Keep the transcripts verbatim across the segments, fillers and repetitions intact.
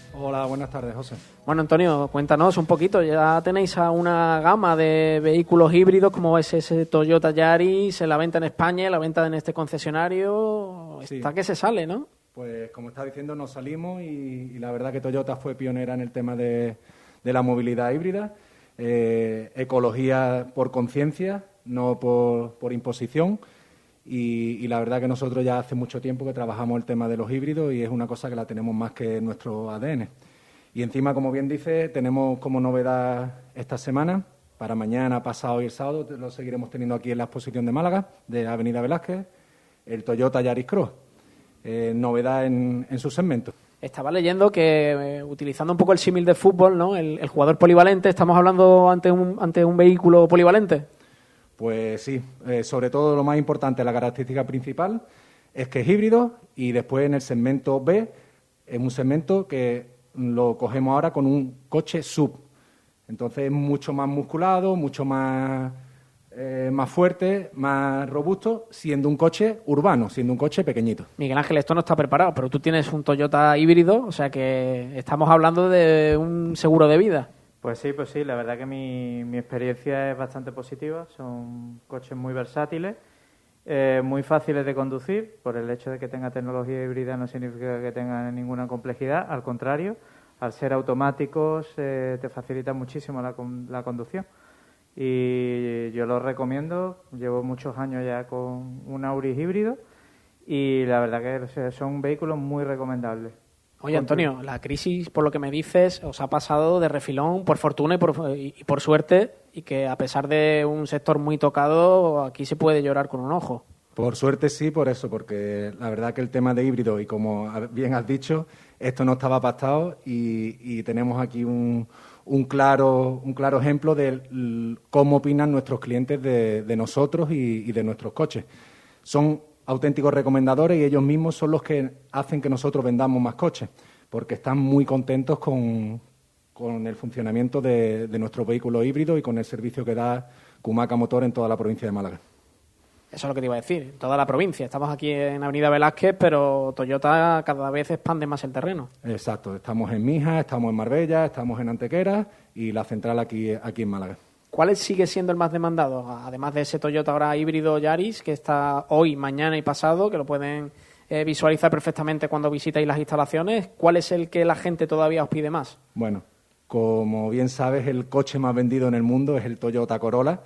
Hola, buenas tardes, José. Bueno, Antonio, cuéntanos un poquito. Ya tenéis a una gama de vehículos híbridos como es ese Toyota Yaris, en la venta en España, en la venta en este concesionario. Sí. Está que se sale, ¿no? Pues como está diciendo, nos salimos y, y la verdad que Toyota fue pionera en el tema de, de la movilidad híbrida. Eh, ecología por conciencia, no por, por imposición. Y, y la verdad que nosotros ya hace mucho tiempo que trabajamos el tema de los híbridos y es una cosa que la tenemos más que en nuestro A D N. Y encima, como bien dice, tenemos como novedad esta semana, para mañana, pasado y el sábado, lo seguiremos teniendo aquí en la exposición de Málaga, de Avenida Velázquez, el Toyota Yaris Cross, eh, novedad en, en su segmento. Estaba leyendo que, eh, utilizando un poco el símil de fútbol, ¿no? El, el jugador polivalente, ¿estamos hablando ante un, ante un vehículo polivalente? Pues sí, eh, sobre todo lo más importante, la característica principal es que es híbrido y después en el segmento B es un segmento que lo cogemos ahora con un coche sub. Entonces es mucho más musculado, mucho más, eh, más fuerte, más robusto, siendo un coche urbano, siendo un coche pequeñito. Miguel Ángel, esto no está preparado, pero tú tienes un Toyota híbrido, o sea que estamos hablando de un seguro de vida. Pues sí, pues sí, la verdad que mi, mi experiencia es bastante positiva. Son coches muy versátiles, eh, muy fáciles de conducir. Por el hecho de que tenga tecnología híbrida no significa que tengan ninguna complejidad, al contrario, al ser automáticos eh, te facilita muchísimo la, la conducción. Y yo lo recomiendo, llevo muchos años ya con un Auris híbrido y la verdad que son vehículos muy recomendables. Oye, Antonio, la crisis, por lo que me dices, os ha pasado de refilón, por fortuna y por, y por suerte, y que a pesar de un sector muy tocado, aquí se puede llorar con un ojo. Por suerte sí, por eso, porque la verdad que el tema de híbrido, y como bien has dicho, esto no estaba pactado y, y tenemos aquí un, un, claro, un claro ejemplo de cómo opinan nuestros clientes de, de nosotros y, y de nuestros coches. Son auténticos recomendadores y ellos mismos son los que hacen que nosotros vendamos más coches, porque están muy contentos con, con el funcionamiento de, de nuestro vehículo híbrido y con el servicio que da Kumaca Motor en toda la provincia de Málaga. Eso es lo que te iba a decir, en toda la provincia. Estamos aquí en Avenida Velázquez, pero Toyota cada vez expande más el terreno. Exacto, estamos en Mijas, estamos en Marbella, estamos en Antequera y la central aquí, aquí en Málaga. ¿Cuál sigue siendo el más demandado? Además de ese Toyota ahora híbrido Yaris, que está hoy, mañana y pasado, que lo pueden eh, visualizar perfectamente cuando visitáis las instalaciones, ¿cuál es el que la gente todavía os pide más? Bueno, como bien sabes, el coche más vendido en el mundo es el Toyota Corolla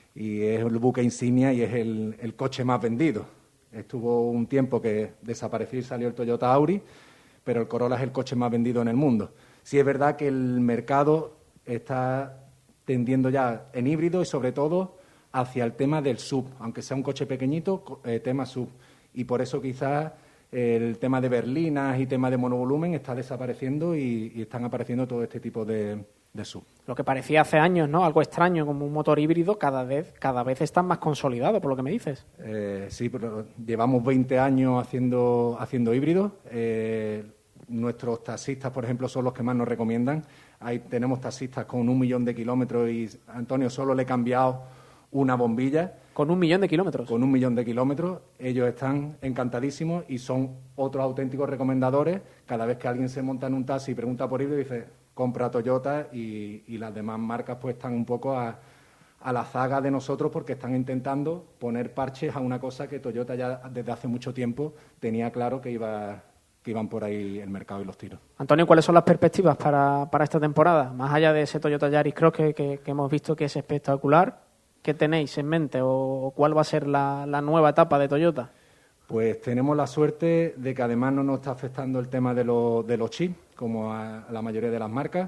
y es el buque insignia y es el, el coche más vendido. Estuvo un tiempo que desapareció y salió el Toyota Auris, pero el Corolla es el coche más vendido en el mundo. Sí es verdad que el mercado está tendiendo ya en híbrido y sobre todo hacia el tema del sub, aunque sea un coche pequeñito, eh, tema sub. Y por eso quizás el tema de berlinas y tema de monovolumen está desapareciendo y, y están apareciendo todo este tipo de, de sub. Lo que parecía hace años, ¿no? Algo extraño como un motor híbrido, cada vez cada vez está más consolidado, por lo que me dices. Eh, sí, pero llevamos veinte años haciendo, haciendo híbridos. Eh, nuestros taxistas, por ejemplo, son los que más nos recomiendan. Ahí tenemos taxistas con un millón de kilómetros y, Antonio, solo le he cambiado una bombilla. ¿Con un millón de kilómetros? Con un millón de kilómetros. Ellos están encantadísimos y son otros auténticos recomendadores. Cada vez que alguien se monta en un taxi y pregunta por híbrido, dice, compra Toyota y, y las demás marcas pues están un poco a, a la zaga de nosotros porque están intentando poner parches a una cosa que Toyota ya desde hace mucho tiempo tenía claro que iba... que iban por ahí el mercado y los tiros. Antonio, ¿cuáles son las perspectivas para, para esta temporada? Más allá de ese Toyota Yaris Cross que, que, que hemos visto que es espectacular, ¿qué tenéis en mente o cuál va a ser la, la nueva etapa de Toyota? Pues tenemos la suerte de que además no nos está afectando el tema de, lo, de los chips, como a, a la mayoría de las marcas,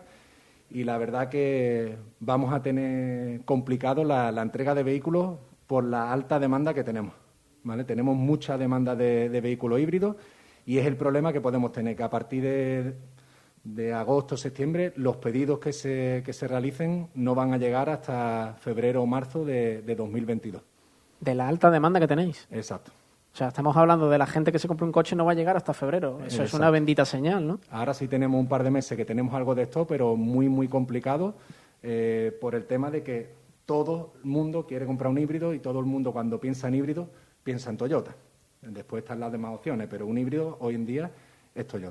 y la verdad que vamos a tener complicado la, la entrega de vehículos por la alta demanda que tenemos, ¿vale? Tenemos mucha demanda de, de vehículos híbridos. Y es el problema que podemos tener, que a partir de, de agosto, septiembre, los pedidos que se, que se realicen no van a llegar hasta febrero o marzo de, de dos mil veintidós. De la alta demanda que tenéis. Exacto. O sea, estamos hablando de la gente que se compra un coche y no va a llegar hasta febrero. Eso Exacto. Es una bendita señal, ¿no? Ahora sí tenemos un par de meses que tenemos algo de esto, pero muy, muy complicado eh, por el tema de que todo el mundo quiere comprar un híbrido y todo el mundo cuando piensa en híbrido piensa en Toyota. Después están las demás opciones, pero un híbrido hoy en día es Toyota.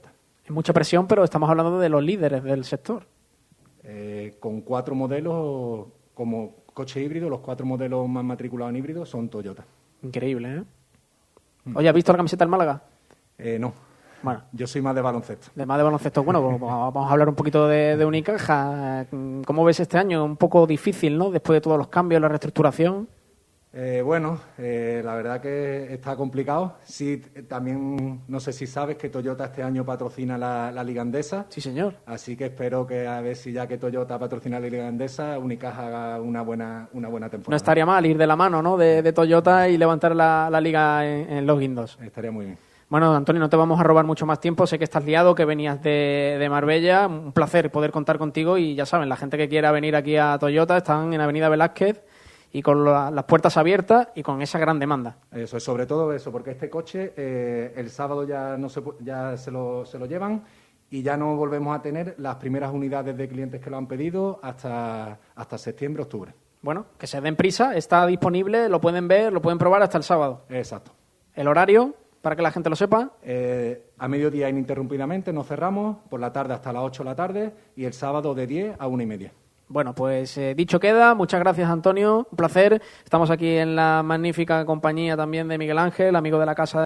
Es mucha presión, pero estamos hablando de los líderes del sector. Eh, con cuatro modelos, como coche híbrido, los cuatro modelos más matriculados en híbrido son Toyota. Increíble, ¿eh? Oye, ¿has visto la camiseta del Málaga? Eh, no. Bueno, yo soy más de baloncesto. De más de baloncesto. Bueno, pues vamos a hablar un poquito de, de Unicaja. ¿Cómo ves este año? Un poco difícil, ¿no? Después de todos los cambios, la reestructuración. Eh, bueno, eh, la verdad que está complicado. Sí, también no sé si sabes que Toyota este año patrocina la, la Liga Endesa. Sí, señor. Así que espero que a ver si ya que Toyota patrocina la Liga Endesa, Unicaja haga una buena, una buena temporada. No estaría mal ir de la mano, ¿no? De, de Toyota y levantar la, la Liga en, en los guindos. Estaría muy bien. Bueno, Antonio, no te vamos a robar mucho más tiempo. Sé que estás liado, que venías de, de Marbella. Un placer poder contar contigo y ya saben, la gente que quiera venir aquí a Toyota están en Avenida Velázquez y con la, las puertas abiertas y con esa gran demanda. Eso, es sobre todo eso, porque este coche eh, el sábado ya no se, ya se lo, se lo llevan y ya no volvemos a tener las primeras unidades de clientes que lo han pedido hasta, hasta septiembre, octubre. Bueno, que se den prisa, está disponible, lo pueden ver, lo pueden probar hasta el sábado. Exacto. ¿El horario, para que la gente lo sepa? Eh, a mediodía ininterrumpidamente, no cerramos, por la tarde hasta las ocho de la tarde y el sábado de diez a una y media. Bueno, pues eh, dicho queda. Muchas gracias, Antonio. Un placer. Estamos aquí en la magnífica compañía también de Miguel Ángel, amigo de la casa.